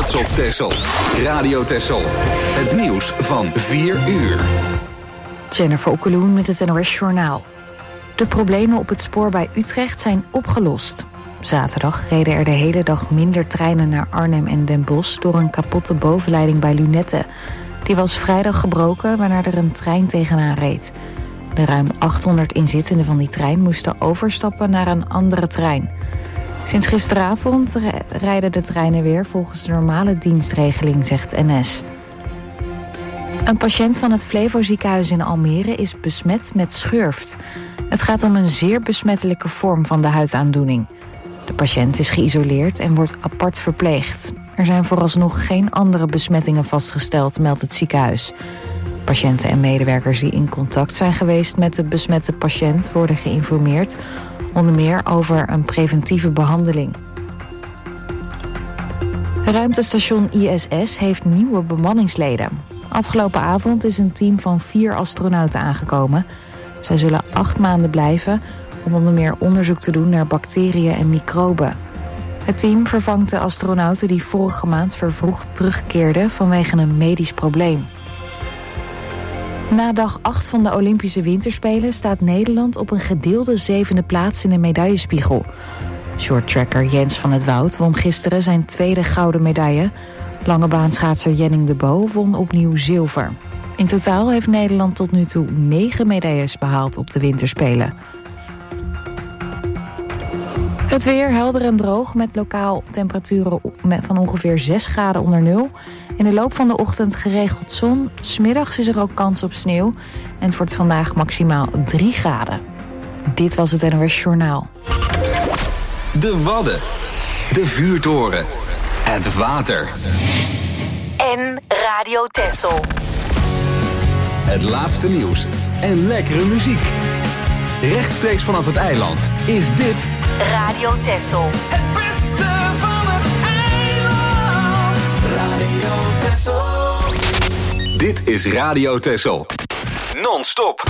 trots op Texel. Radio Texel. Het nieuws van 4 uur. Jennifer Okkeloen met het NOS Journaal. De problemen op het spoor bij Utrecht zijn opgelost. Zaterdag reden er de hele dag minder treinen naar Arnhem en Den Bosch door een kapotte bovenleiding bij Lunette. Die was vrijdag gebroken, waarna er een trein tegenaan reed. De ruim 800 inzittenden van die trein moesten overstappen naar een andere trein. Sinds gisteravond rijden de treinen weer volgens de normale dienstregeling, zegt NS. Een patiënt van het Flevo ziekenhuis in Almere is besmet met schurft. Het gaat om een zeer besmettelijke vorm van de huidaandoening. De patiënt is geïsoleerd en wordt apart verpleegd. Er zijn vooralsnog geen andere besmettingen vastgesteld, meldt het ziekenhuis. Patiënten en medewerkers die in contact zijn geweest met de besmette patiënt worden geïnformeerd, onder meer over een preventieve behandeling. Ruimtestation ISS heeft nieuwe bemanningsleden. Afgelopen avond is een team van 4 astronauten aangekomen. Zij zullen 8 maanden blijven om onder meer onderzoek te doen naar bacteriën en microben. Het team vervangt de astronauten die vorige maand vervroegd terugkeerden vanwege een medisch probleem. Na dag 8 van de Olympische Winterspelen staat Nederland op een gedeelde 7e plaats in de medaillespiegel. Shorttracker Jens van het Woud won gisteren zijn 2e gouden medaille. Langebaanschaatser Jenning de Bo won opnieuw zilver. In totaal heeft Nederland tot nu toe 9 medailles behaald op de Winterspelen. Het weer helder en droog met lokaal temperaturen van ongeveer 6 graden onder nul. In de loop van de ochtend geregeld zon. 's Middags is er ook kans op sneeuw. En het wordt vandaag maximaal 3 graden. Dit was het NOS Journaal. De Wadden. De vuurtoren. Het water. En Radio Texel. Het laatste nieuws en lekkere muziek. Rechtstreeks vanaf het eiland is dit Radio Texel. Het beste van het eiland. Radio Texel. Dit is Radio Texel. Non-stop.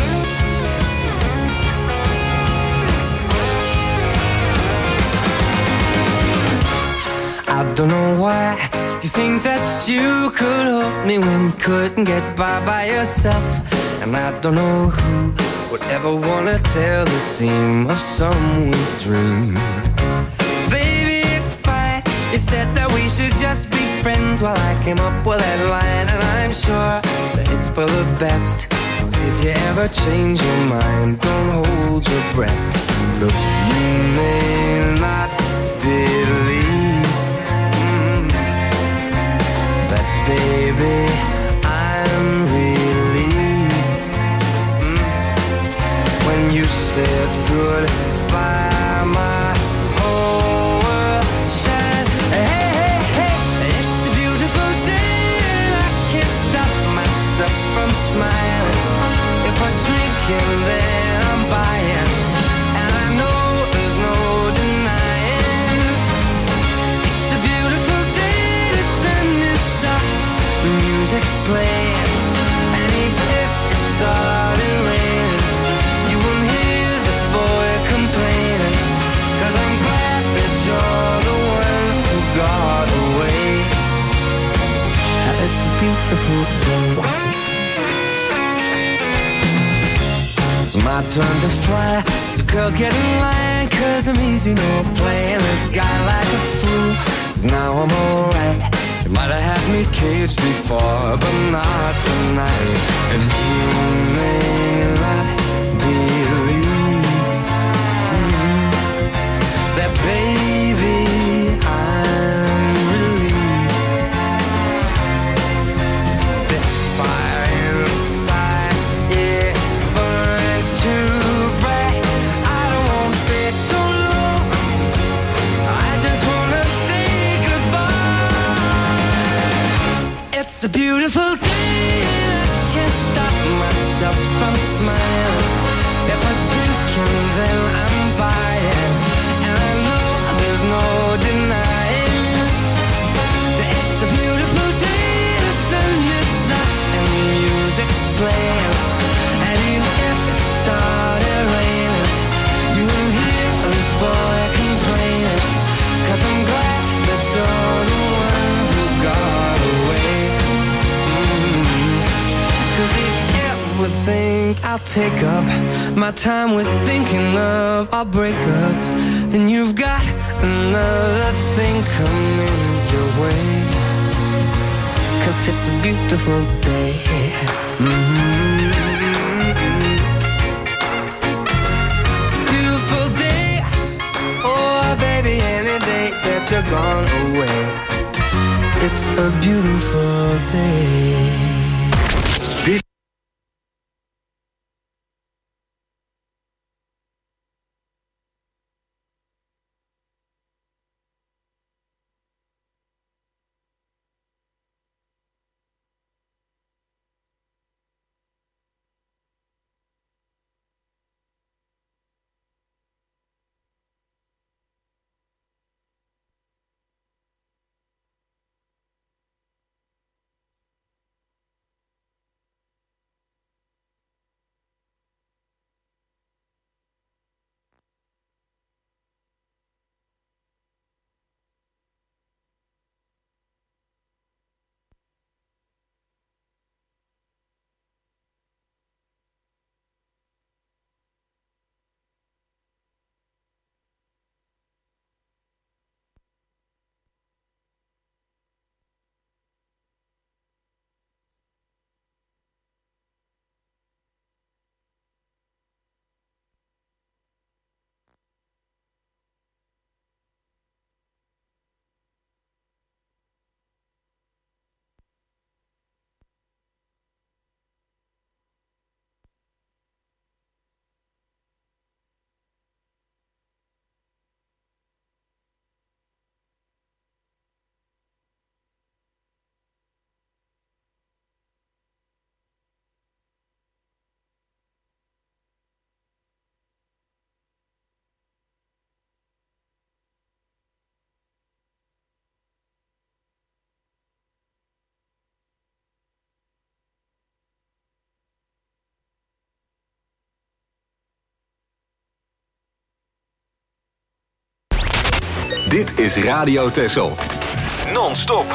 I don't know why you think that you could help me when you couldn't get by yourself. And I don't know who would ever wanna tell the seam of someone's dream. Baby, it's fine. You said that we should just be friends while I came up with that line. And I'm sure that it's for the best. If you ever change your mind, don't hold your breath. Look, you may not believe that, baby, I'm relieved when you said goodbye, my whole world shined. Hey, hey, hey, it's a beautiful day and I can't stop myself from smiling. If I drink and then I'm buying, and I know there's no denying. It's a beautiful day, the sun is up, the music's playing, and even if it started raining, you won't hear this boy complaining, 'cause I'm glad that you're the one who got away. It's a beautiful day. It's my turn to fly, so girls get in line, 'cause I'm easy, no playing this guy like a fool. Now I'm alright. You might have had me caged before, but not tonight. And you may not believe that, baby, I'm relieved. This fire inside, yeah, burns too bright. I don't want to say so long, I just want to say goodbye. It's a beautiful day, I can't stop myself from smiling. If I drink and then I'm buying, and I know there's no denying that it's a beautiful day, the sun is up and the music's playing, and even if it started raining, you won't hear this boy complaining, 'cause I'm glad that you're the one who got take up my time with thinking of our breakup, then you've got another thing coming your way. 'Cause it's a beautiful day. Beautiful day. Oh baby, any day that you're gone away, it's a beautiful day. Dit is Radio Texel. Non-stop.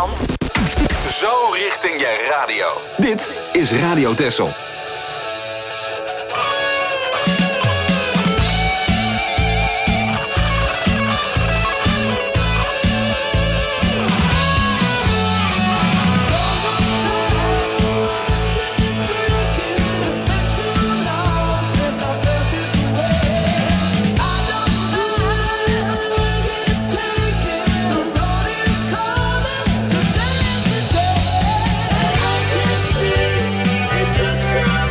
Eiland. Zo richting je radio. Dit is Radio Texel. It took some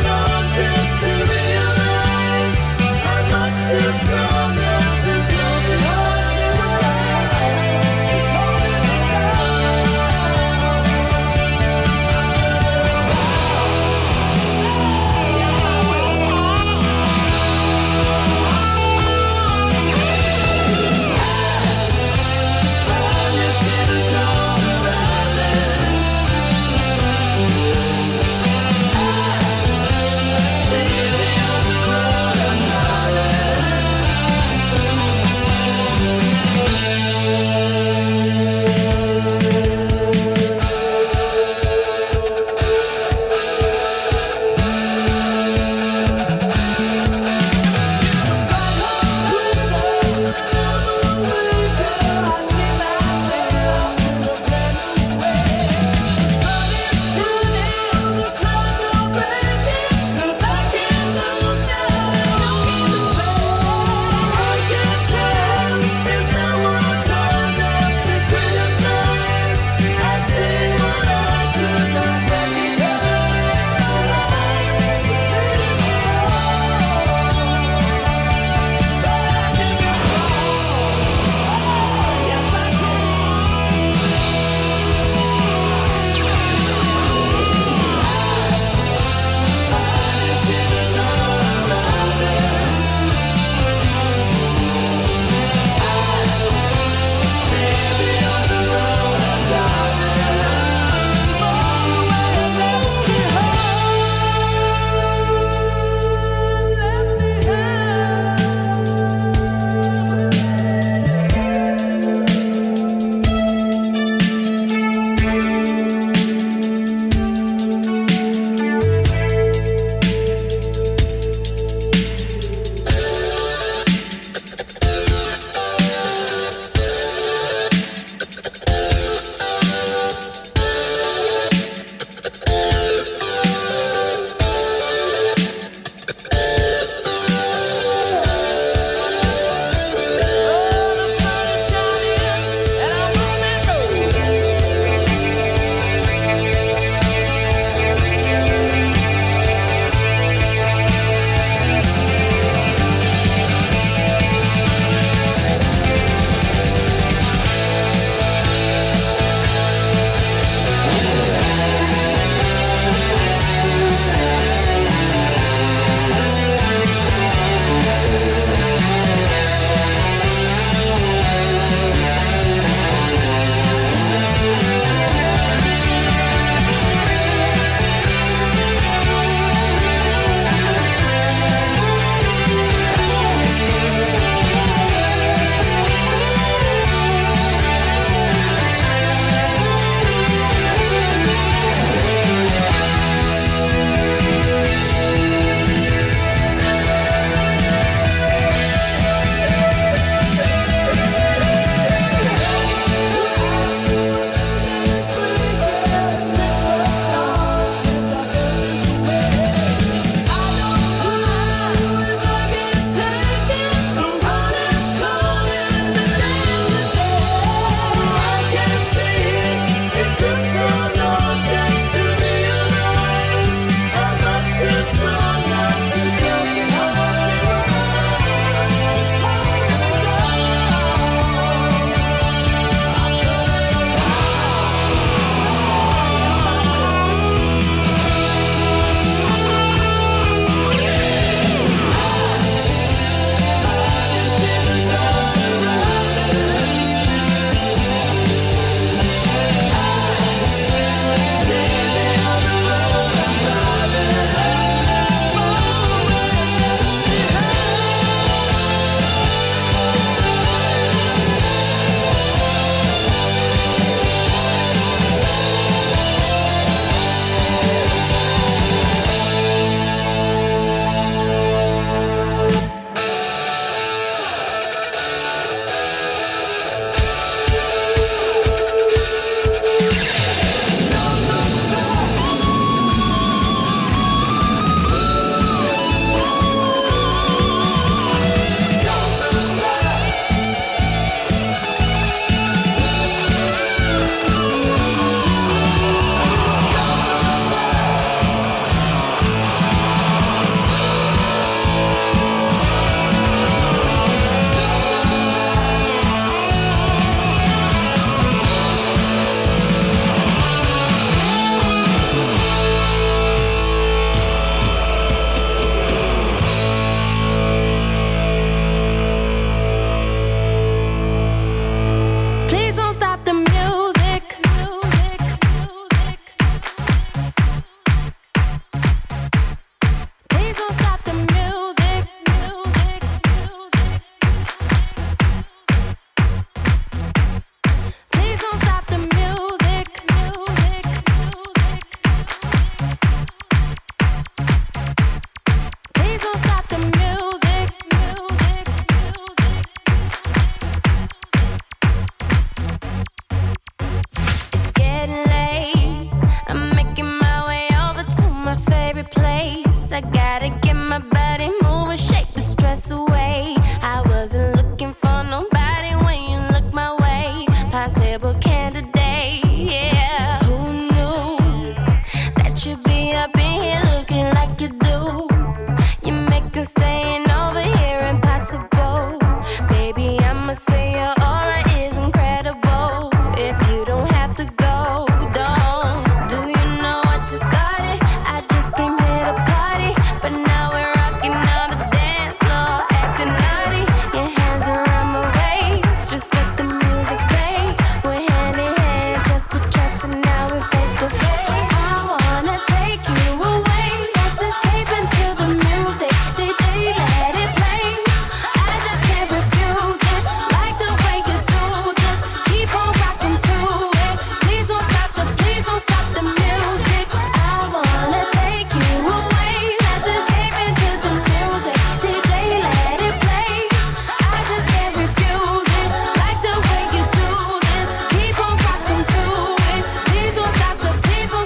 I gotta get my body moving, shake the stress away. I wasn't looking for nobody when you look my way. Possible candidate, yeah. Who knew that you'd be up in here looking like you do? You make us staying over here impossible. Baby, I'ma say your aura is incredible. If you don't have to go, don't. Do you know what you started? I just came here to party, but now we're rocking on the dance floor, acting naughty. Your hands around my waist, just let the music play. We're hand in hand, just to trust, and now we're face to face. I wanna take you away, let's escape into the music. DJ, let it play. I just can't refuse it, like the way you do. Just keep on rocking to it. Please don't stop the music. I wanna take you away, let's escape into the music. DJ, let it play. I just can't refuse it, like the way you do this. Keep on rocking to it. Please don't stop the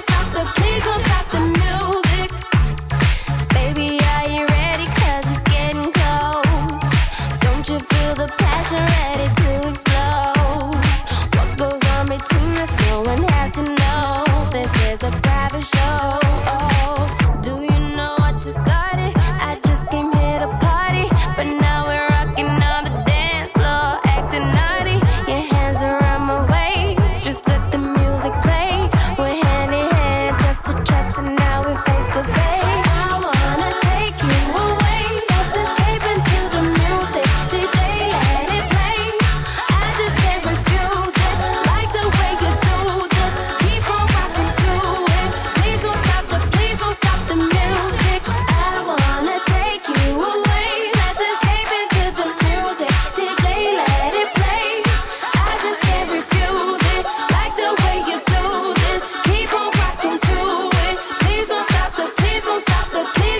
music. Baby, are you ready? 'Cause it's getting close. Don't you feel the passion ready to explode? What goes on between us, no one has to know. This is a private show. Do you know what you started? I just came here to party, but now we're rocking on the dance floor, acting naughty. Your hands around my waist, just let the music play. We're hand in hand, just to trust, and now we're face to face. I wanna take you away, let's escape into the music. DJ, let it play. I just can't refuse it, like the way you do. Just keep on rocking to it. Please don't stop the music. I wanna take you away, let's escape into the music. DJ, let it play. I just can't refuse it, like the way you do this. Keep on rocking to it. Please don't stop the music. Please don't stop the music.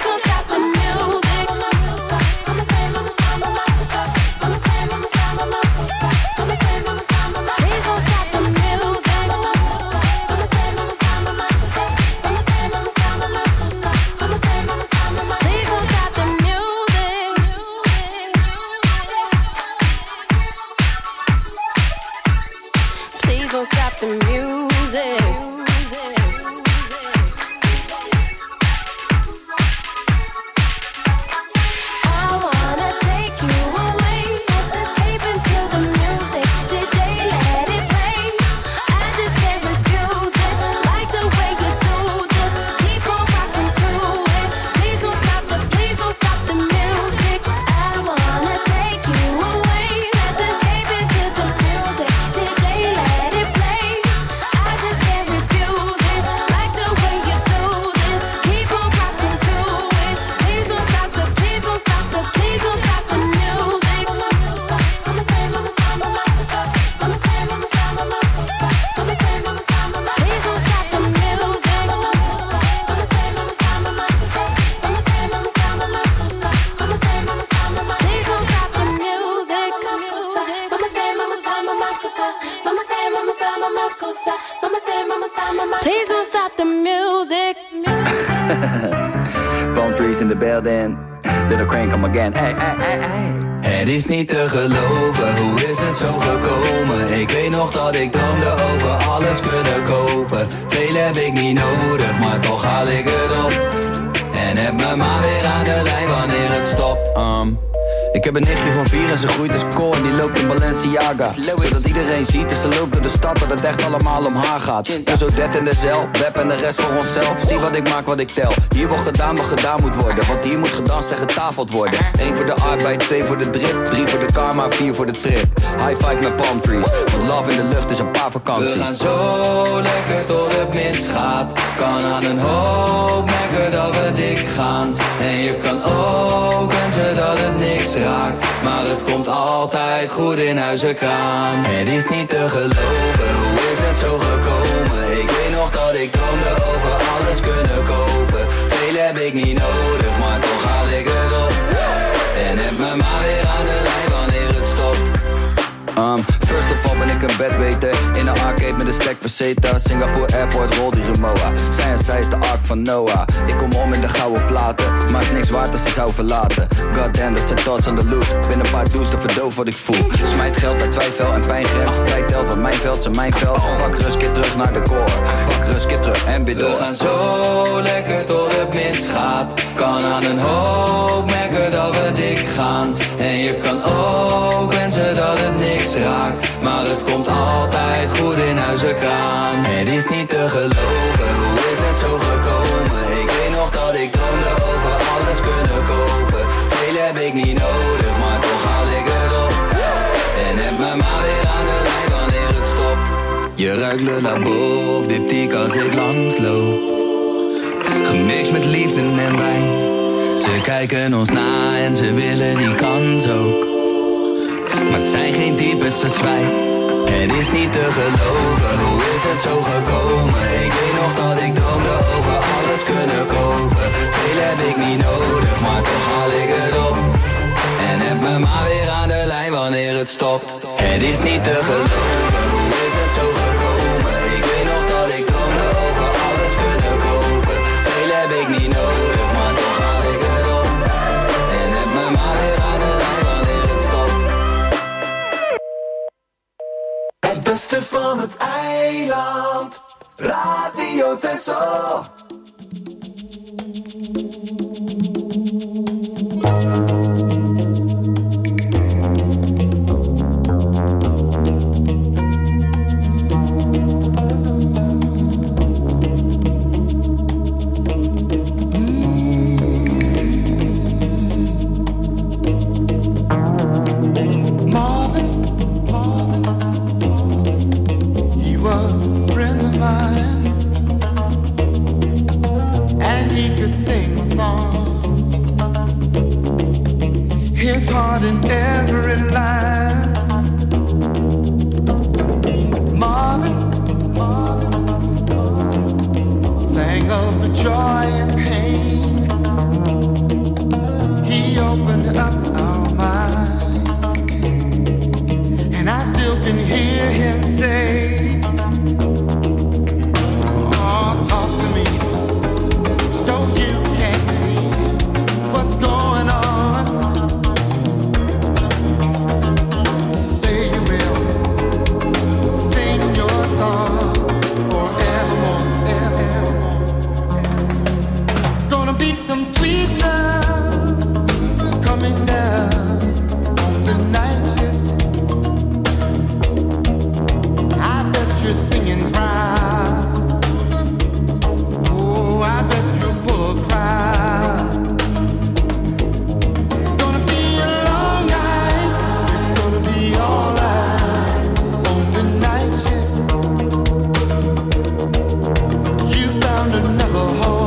Please don't stop the music. I wanna take you away, let's escape into the music. DJ, let it play. I just can't refuse it, like the way you do. Just keep on rocking to it. Please don't stop the music. I wanna take you away, let's escape into the music. DJ, let it play. I just can't refuse it, like the way you do this. Keep on rocking to it. Please don't stop the music. Please don't stop the music. Please don't stop the music. Palm trees in the building. Little Crane come again. Hey, hey, hey, hey. Het is niet te geloven, hoe is het zo gekomen? Ik weet nog dat ik droomde over alles kunnen kopen. Veel heb ik niet nodig, maar toch haal ik het op. En heb me maar weer aan de lijn wanneer het stopt. Ik heb een nichtje van 4 en ze groeit als kool en die loopt in Balenciaga. Zodat iedereen ziet dat ze loopt door de stad, dat het echt allemaal om haar gaat. En zo dat in de cel, web en de rest voor onszelf. Zie wat ik maak, wat ik tel. Hier wordt gedaan wat gedaan moet worden, want hier moet gedanst en getafeld worden. 1 voor de arbeid, 2 voor de drip, 3 voor de karma, 4 voor de trip. High five met palm trees, want love in de lucht is een paar vakanties. We gaan zo lekker tot het misgaat. Kan aan een hoop merken dat we dik gaan. En je kan ook wensen dat het niks raakt, maar het komt altijd goed in Huizenkraan. Het is niet te geloven, hoe is het zo gekomen? Ik weet nog dat ik droomde over alles kunnen kopen. Veel heb ik niet nodig, maar toch haal ik het op. En heb me maar weer aan de lijn wanneer het stopt. First of all ben ik een bedweter. In een arcade met een stack pesetas. Singapore Airport, rol die Rimowa. Zij is de ark van Noah. Ik kom om in de gouden platen. Maar is niks waard als ze zou verlaten. Goddamn, dat zijn thoughts on the loose. Binnen een paar douches te verdoof wat ik voel. Smijt geld bij twijfel en pijngrens. Tijd telt, want mijn veld zijn mijn veld. Pak rust, keer terug naar de core. Pak rust, keer terug en bid door. We gaan zo lekker tot het misgaat. Kan aan een hoop merken dat we dik gaan. En je kan ook wensen dat het niks raakt. Maar het komt altijd goed in Huizenkraan. Het is niet te geloven, hoe is het zo gekomen? Ik weet nog dat ik droomde over alles kunnen kopen. Veel heb ik niet nodig, maar toch haal ik het op. En heb me maar weer aan de lijn wanneer het stopt. Je ruikt Le Labo of diptyque als ik langsloop. Gemixt met liefde en wijn. Ze kijken ons na en ze willen die kans ook. Maar het zijn geen types als wij. Het is niet te geloven, hoe is het zo gekomen? Ik weet nog dat ik droomde over alles kunnen kopen. Veel heb ik niet nodig, maar toch haal ik het op. En heb me maar weer aan de lijn wanneer het stopt. Het is niet te geloven, hoe is het zo gekomen? Ik weet nog dat ik droomde over alles kunnen kopen. Veel heb ik niet nodig, maar toch haal ik het op. En heb me maar weer aan de lijn wanneer het stopt. Het beste van het eiland, Radio Texel. Heart in every line. Marvin sang of the joy and pain. He opened up our mind, and I still can hear him say, oh, talk to me so you can see what's going on. Some sweet sounds coming down on the night shift. I bet you're singing proud. Oh, I bet you'll pull a crowd. Gonna be a long night. It's gonna be alright on the night shift. You found another home.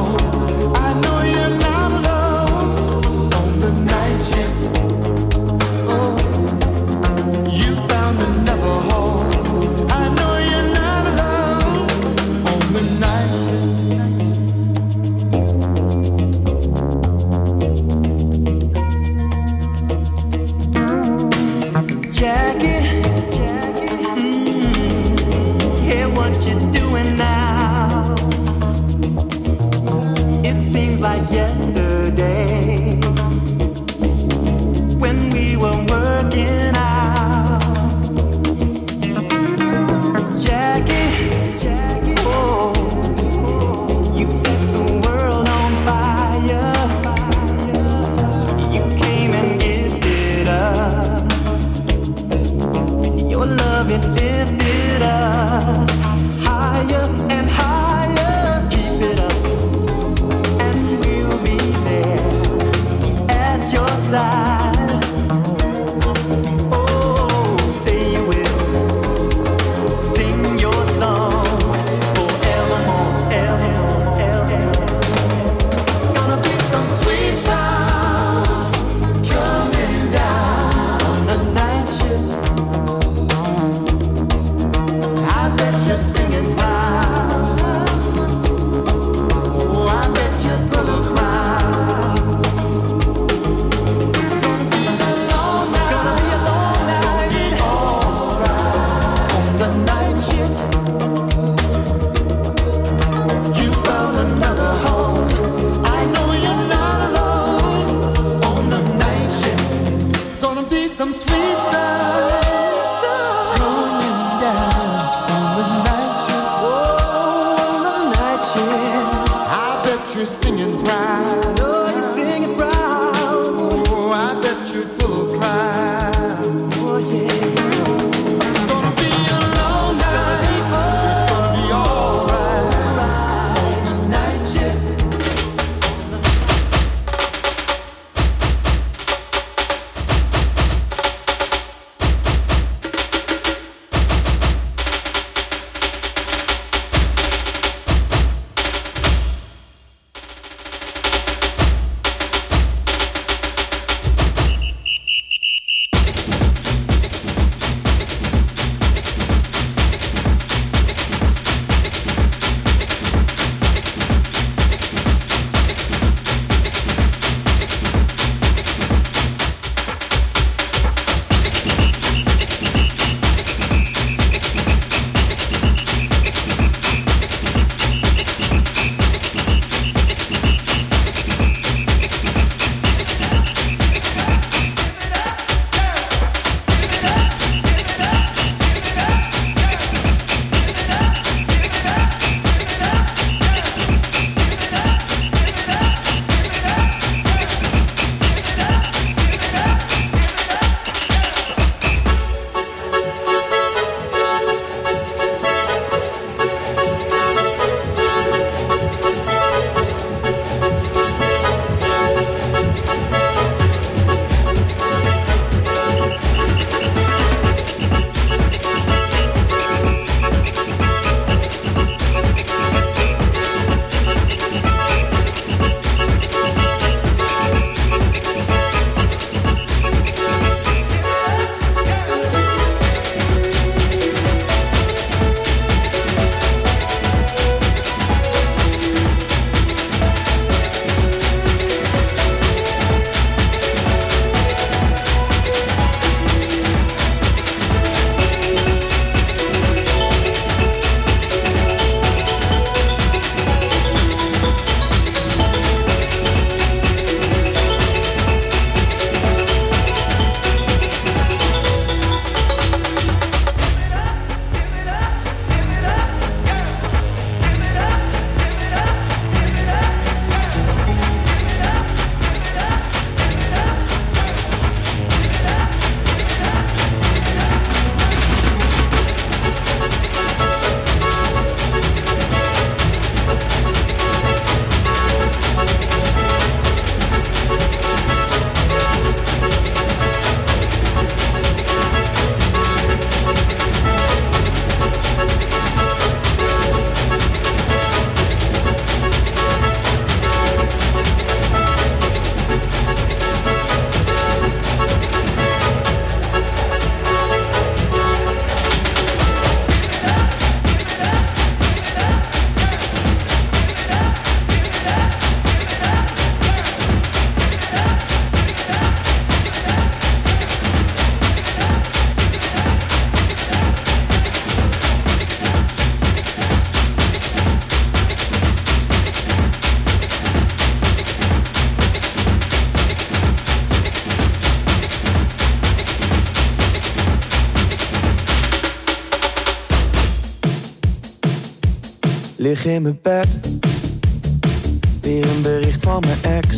Lig in mijn bed, weer een bericht van mijn ex.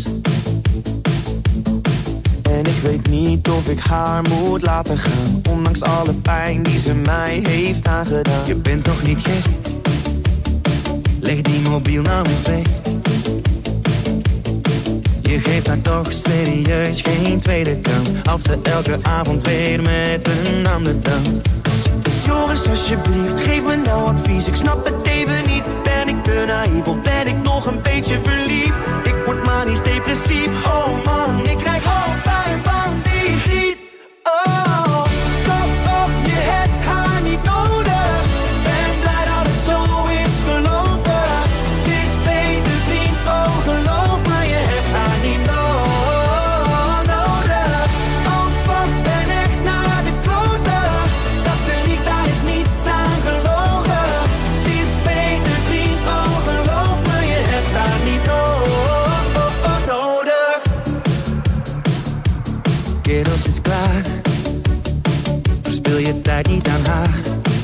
En ik weet niet of ik haar moet laten gaan, ondanks alle pijn die ze mij heeft aangedaan. Je bent toch niet gek? Leg die mobiel nou eens weg. Je geeft haar toch serieus geen tweede kans, als ze elke avond weer met een ander danst. Joris, alsjeblieft, geef me nou advies. Ik snap het even niet. Ben ik te naïef of ben ik nog een beetje verliefd? Ik word manisch depressief. Oh man, ik krijg hoofdpijn van die giet. Oh, kom op, je hebt haar niet nodig. Ben blij dat het zo is gelopen. Het is beter vriend, oh geloof me, je hebt haar niet nodig. Oh fuck, ben echt naar de kloten. Dat ze liegt, daar is niets aan gelogen. Het is beter vriend, oh geloof me, je hebt haar niet nodig. Kerels is klaar, verspil je tijd niet aan haar.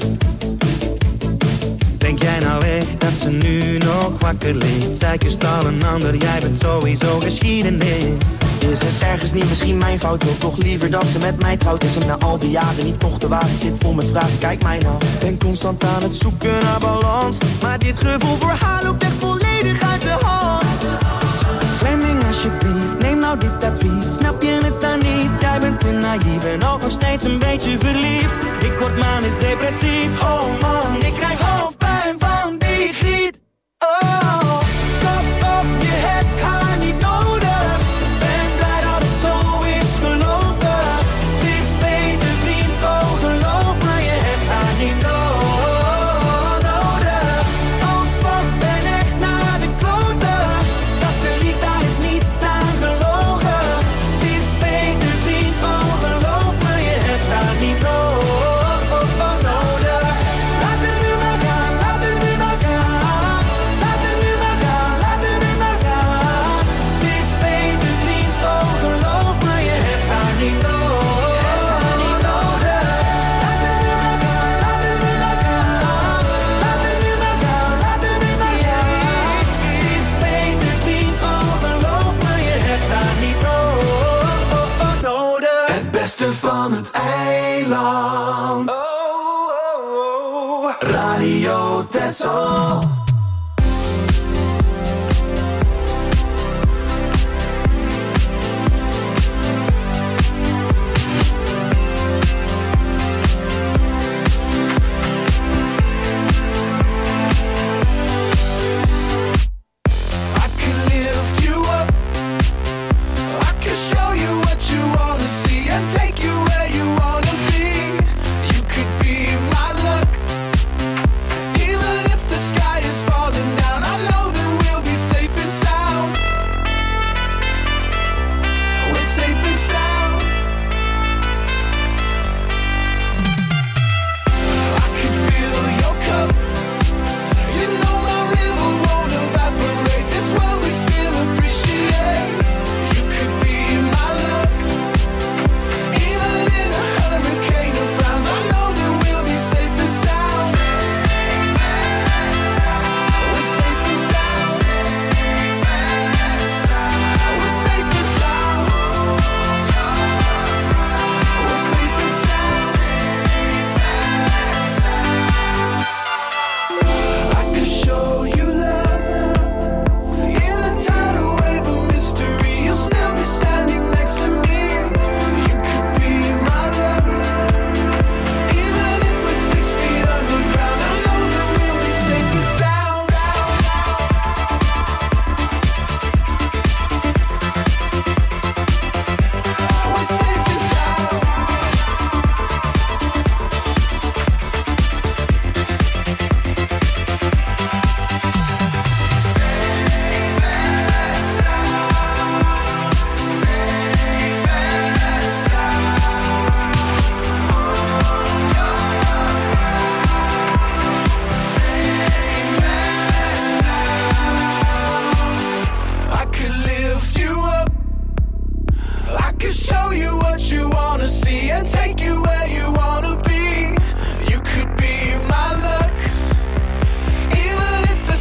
Denk jij nou echt dat ze nu nog wakker ligt? Zij kust al een ander, jij bent sowieso geschiedenis. Is het ergens niet misschien mijn fout? Wil toch liever dat ze met mij trouwt? Is hem na al die jaren niet toch de waarheid? Zit vol met vragen, kijk mij nou. Ben constant aan het zoeken naar balans, maar dit gevoel voor haar loopt echt volledig uit de hand. Fleming, alsjeblieft, neem nou dit advies. Snap je het dan niet? Jij bent te naïef en ook nog steeds een beetje verliefd. Ik word manisch depressief. Oh man, ik krijg hoofdpijn van die giet. Oh, kop op, je hebt haar niet nodig. Ben blij dat het zo is gelopen. Het is beter vriend, oh geloof me, je hebt haar niet nodig. Oh fuck, ben echt naar de kloten. Dat ze liegt, daar is niets aan gelogen. Het is beter vriend, oh geloof me, je hebt haar niet nodig. Laat het nu maar gaan, laat het nu maar gaan. Laat het nu maar gaan, laat het nu maar gaan. Het is beter vriend, oh geloof me, je hebt haar niet nodig. Laat het nu maar gaan, laat het nu maar gaan. Laat het nu maar gaan, laat het nu maar gaan. Het is beter vriend, oh geloof me, je hebt haar niet nodig. Het beste van het eiland. Radio Texel. I can lift you up. I can show you what you wanna see and take you where you wanna be. You could be my luck. Even if the sky is falling down, I know that we'll be safe and sound. We're safe and sound. I can fill your cup. You know my river won't evaporate. This world we still appreciate. You could be my luck. Even in a hurricane of frowns, I know that we'll be safe and sound. We're safe and sound. We're safe and sound. We're safe and sound. I could show you love. In a tidal wave of mystery, you'll still be standing next to me. You could be my luck. Even if we're 6 feet underground, I know that we'll be safe and sound. We're safe and sound. I could lift you up. I could show you what you wanna see and take you where you wanna be. You could be my luck. Even if the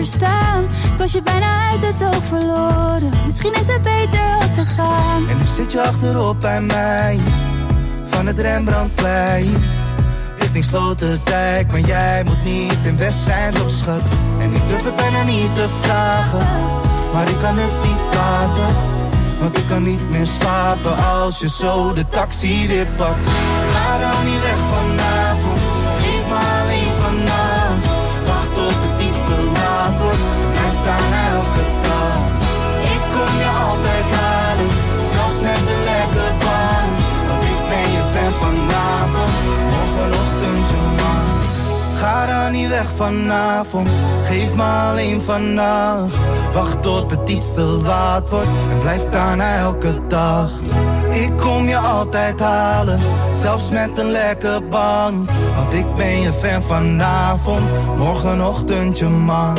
verstaan. Ik was je bijna uit het oog verloren. Misschien is het beter als we gaan. En nu zit je achterop bij mij, van het Rembrandtplein, richting Sloterdijk. Maar jij moet niet in West zijn, toch schat? En ik durf het bijna niet te vragen, maar ik kan het niet laten. Want ik kan niet meer slapen als je zo de taxi weer pakt. Ga dan niet weg vanavond, geef me alleen vannacht. Wacht tot het iets te laat wordt, blijf daar elke dag. Ik kom je altijd halen, zelfs met een lekke band. Want ik ben je fan vanavond, morgenochtend je man. Ga dan niet weg vanavond, geef me alleen vannacht. Wacht tot het iets te laat wordt en blijf daarna elke dag. Ik kom je altijd halen, zelfs met een lekke band. Want ik ben je fan vanavond, morgenochtend je man.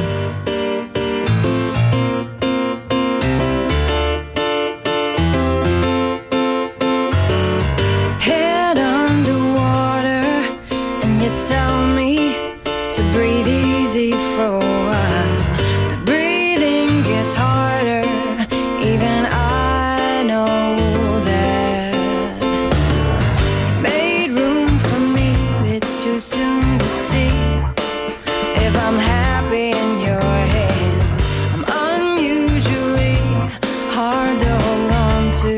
Head underwater and you tell me to breathe easy for a while. The breathing gets harder, even I know that. Made room for me, but it's too soon to see if I'm happy in your hands. I'm unusually hard to hold on to.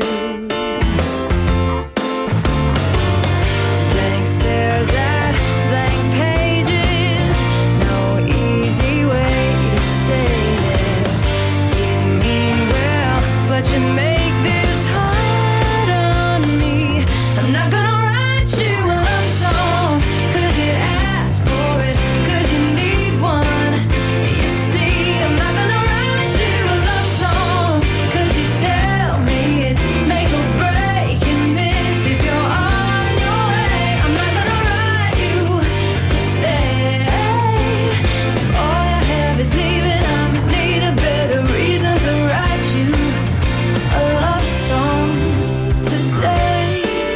Blank stares at blank pages, no easy way to say this. You mean well, but you make this hard on me. I'm not gonna write you a love song, cause you asked for it, cause you need one. You see, I'm not gonna write you a love song, cause you tell me it's make or break in this. If you're on your way, I'm not gonna write you to stay. If all you have is leaving, I need a better reason to write you a love song today.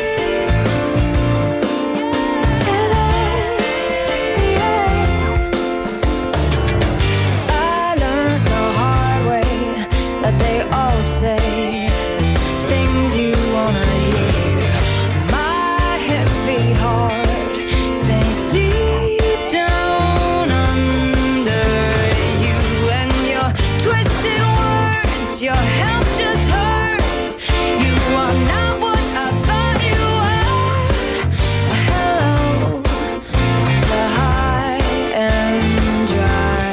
I learned the hard way that they all say things you wanna hear. My heavy heart sinks deep down under you, and your twisted words, your help just hurts. You are not what I thought you were. Hello to high and dry.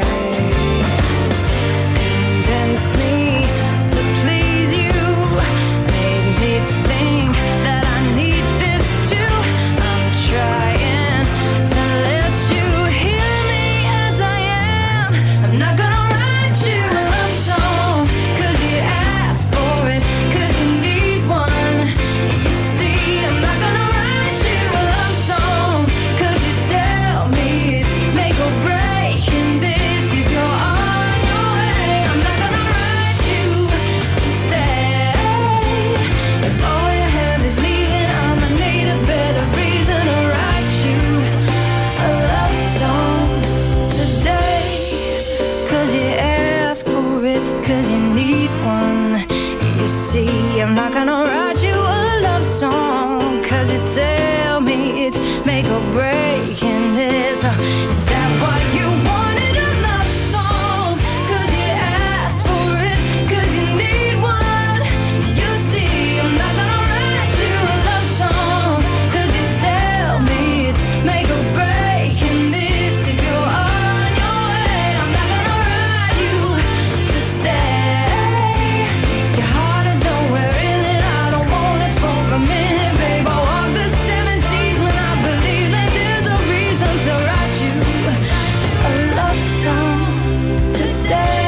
Convinced me to please you, made me think that I need this too. I'm trying to let you hear me as I am. I'm not gonna write you a love song, cause you asked for it, cause you need one. You see, I'm not gonna write you a love song, cause you tell me it's make or break in this. If you're on your way, I'm not gonna write you to stay. If all you have is leaving, I'ma need a better reason to write you a love song today. Cause you ask for it, cause you need one. You see, I'm not gonna write you a love song, cause you tell me it's make or break in this. Is that what you wanted, a love song? Cause you asked for it, cause you need one. You see, I'm not gonna write you a love song, cause you tell me it's make or break in this. If you're on your way, I'm not gonna write you to stay. Your heart is nowhere in it, I don't want it for a minute, babe. I walk the 7 seas when I believe that there's a reason to write you a love song today.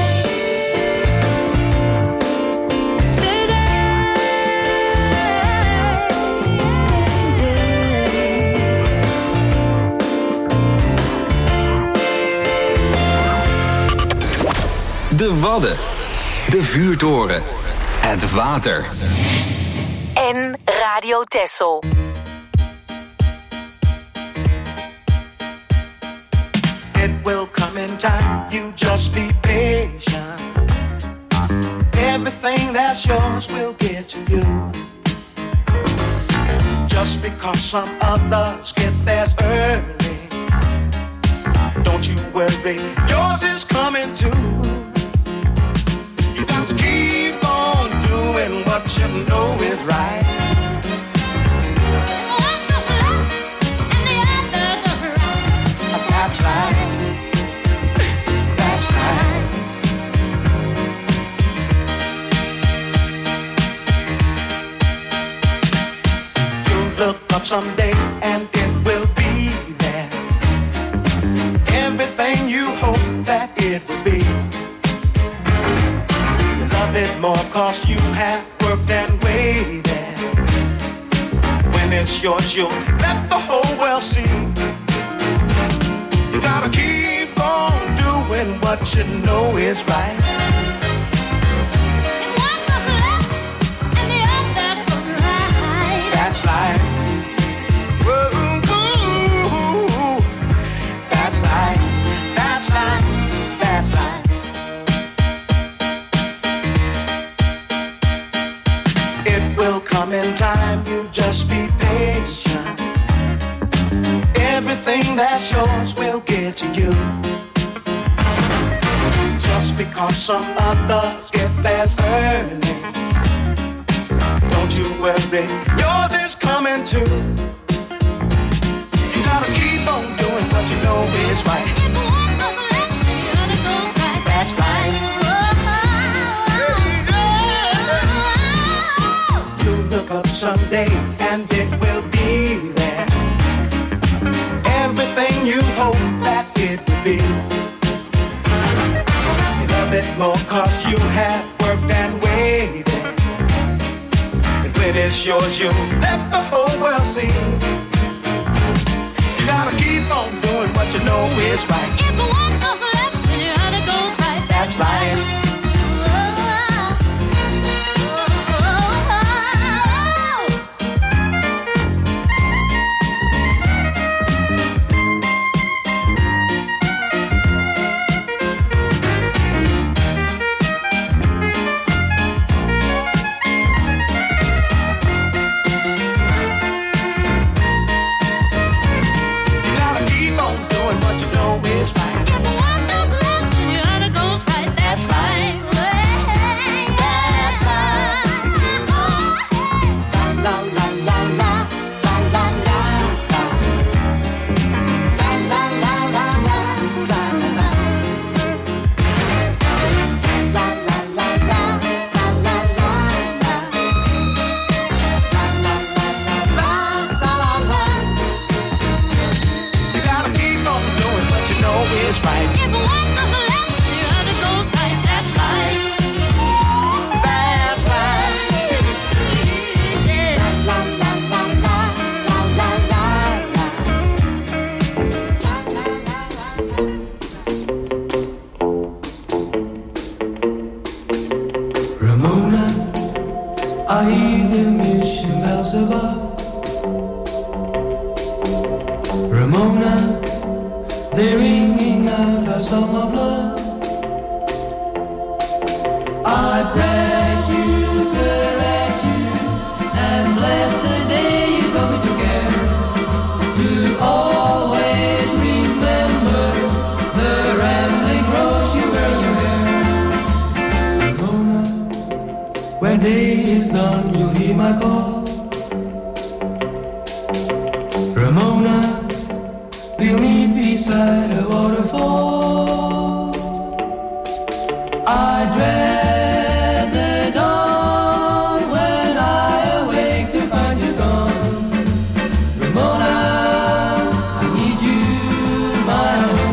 De Wadden. De vuurtoren. Het water. En Radio Texel. It will come in time, you just be that's yours will get to you. Just because some others get theirs early, don't you worry, yours is coming too. You got to keep on doing what you know is right. One goes left and the other goes right. That's right. That's right. You'll look up someday and it will be there. Everything you hope that it will be. You love it more 'cause you have worked and waited. When it's yours, you'll let the whole world see. You gotta keep on doing what you know is right. One goes left and the other goes right. That's right. Whoa, ooh, that's right. That's right. That's right. It will come in time. You just be patient. Everything that's yours will get to you. Just because some others get theirs early, don't you worry, yours is coming too. You gotta keep on doing what you know is right. If one goes left, the other goes right. That's right. You look up someday and it will be there. Everything you hope that it will be. You love it more 'cause you have worked and waited. And when it's yours, you let the whole world see. You gotta keep on doing what you know is right. If one goes left, the other goes right. That's right. You gotta keep on doing what you know is right. If one goes left, the other goes right. That's right. That's right. La la la la la la la la la la la la la la la. La la la la la la la la. La la la la. You gotta keep on doing what you know is right. If one goes left, the other goes right. That's right. That's right. La la la la la la la la. Ramona, I hear the mission bells above. Ramona, they're ringing out a song of love. I press you, caress you, and bless the day you told me to care. To always remember the rambling rose you wear in your hair. Ramona, when day is done, you'll hear my call. Ramona, we'll meet beside a waterfall. I dread the dawn when I awake to find you gone. Ramona, I need you, my own.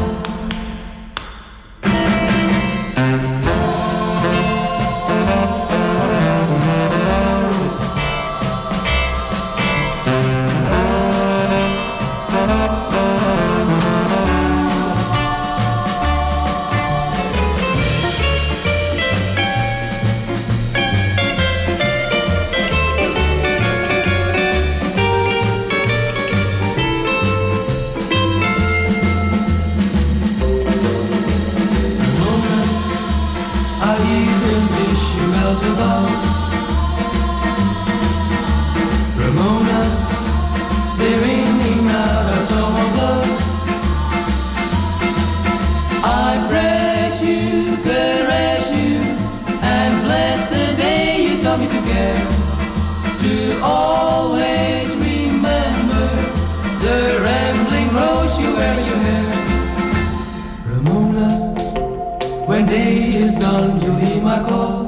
day is done, you hear my call.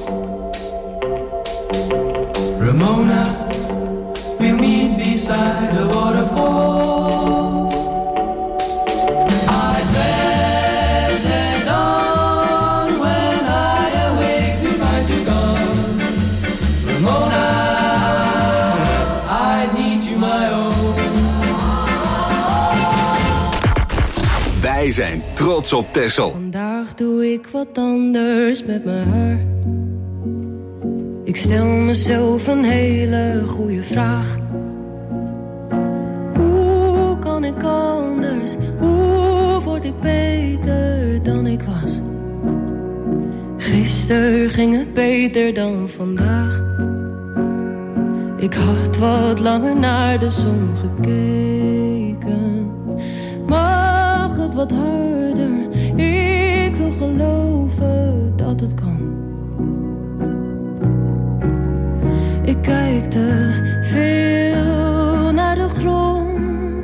Ramona, we'll meet beside a waterfall. I dread the dawn when I awake to find you gone. Ramona, I need you my own. Wij zijn trots op Texel. Vandaag doe ik wat anders met mijn haar. Ik stel mezelf een hele goede vraag. Hoe kan ik anders? Hoe word ik beter dan ik was? Gisteren ging het beter dan vandaag. Ik had wat langer naar de zon gekeken. Mag het wat harder? Ik wil geloven dat het kan. Ik kijk te veel naar de grond.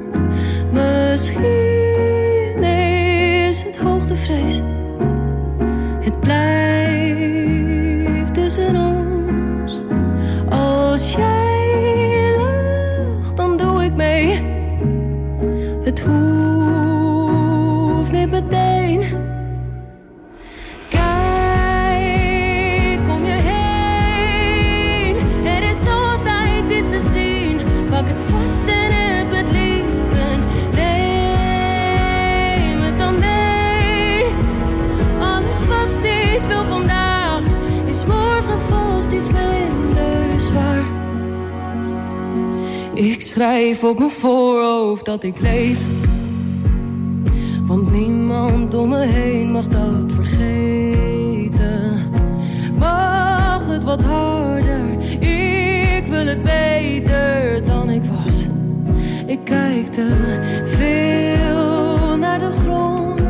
Misschien is het hoogtevrees. Het blijft tussen ons. Als jij lacht, dan doe ik mee. Het hoeft niet meteen. Kijk om je heen. Er is altijd iets te zien. Pak het vast en heb het lief. En neem het dan mee. Alles wat niet wil vandaag is morgen vast iets minder zwaar. Ik schrijf op mijn voorhoofd dat ik leef. Want niemand om me heen mag dat vergeten. Mag het wat harder? Ik wil het beter dan ik was. Ik kijk te veel naar de grond.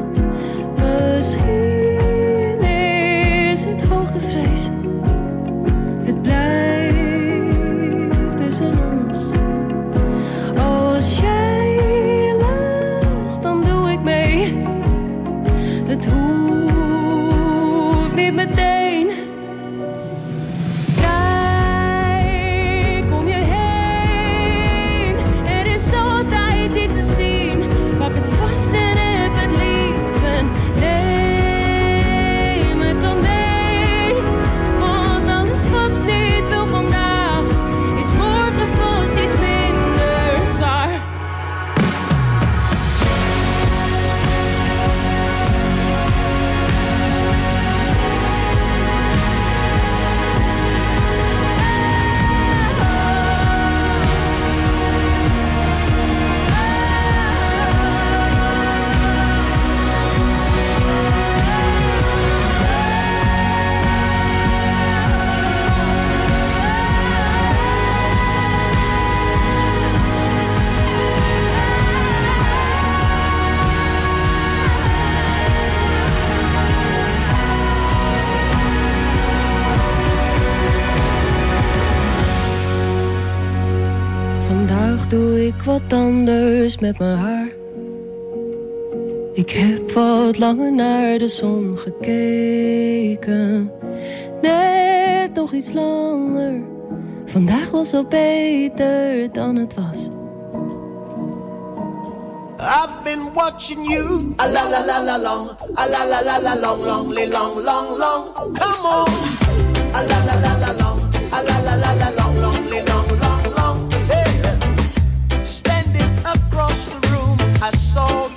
Misschien is het hoogtevrees. Het blijft tussen ons. Als jij lacht, dan doe ik mee. Het hoeft niet meteen. Kijk om je heen. Er is altijd iets te zien. Pak het vast en heb het lief. En neem het dan mee. Want alles wat niet wil vandaag is morgen vast iets minder zwaar. Vandaag doe ik wat anders met mijn haar. Ik heb wat langer naar de zon gekeken. Net nog iets langer. Vandaag was al beter dan het was. I've been watching you, a la la la la long, a la la la la long, long, long, long, long. Come on, a la la la la long, a la la la la long, long, long, long, long. Hey, standing across the room, I saw